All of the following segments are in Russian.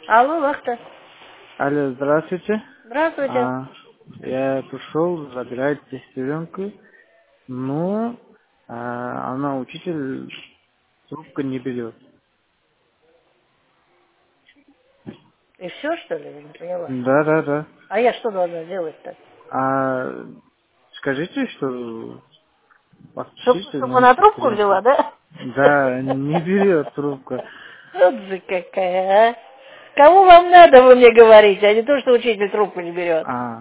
Алло, вахта. Алло, здравствуйте. Здравствуйте. Я пришел забирать сестренку, но она учитель трубку не берет. И все, что ли? Я не поняла. Да. А я что должна делать-то? А скажите, что Чтоб подпишите мою она трубку сестренку. взяла, да? Да, не берет трубку. Вот же какая, а. Кому вам надо, вы мне говорите, а не то, что учитель трубку не берет. А,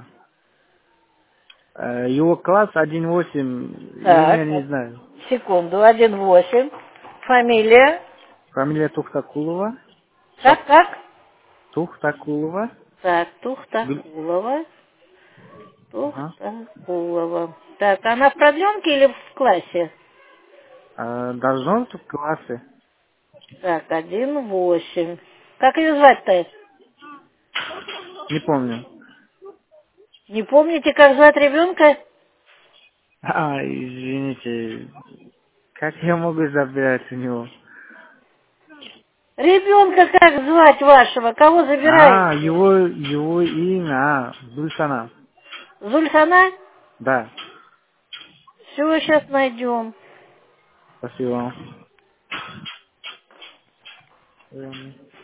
его класс 1.8, имя Так, не знаю. секунду, 1,8. Фамилия. Фамилия Тухтакулова. Как? Тухтакулова. Так, Гуль- Тухтакулова. Ага. Тухтакулова. Так, она в продленке или в классе? Должно быть в классе. Так, 1,8. Как ее звать-то? Не помню. Не помните, как звать ребенка? Извините, как я могу забирать у него? Ребенка как звать вашего? Кого забираете? Его имя, Зульсана. Зульхана? Да, Все, сейчас найдем. спасибо.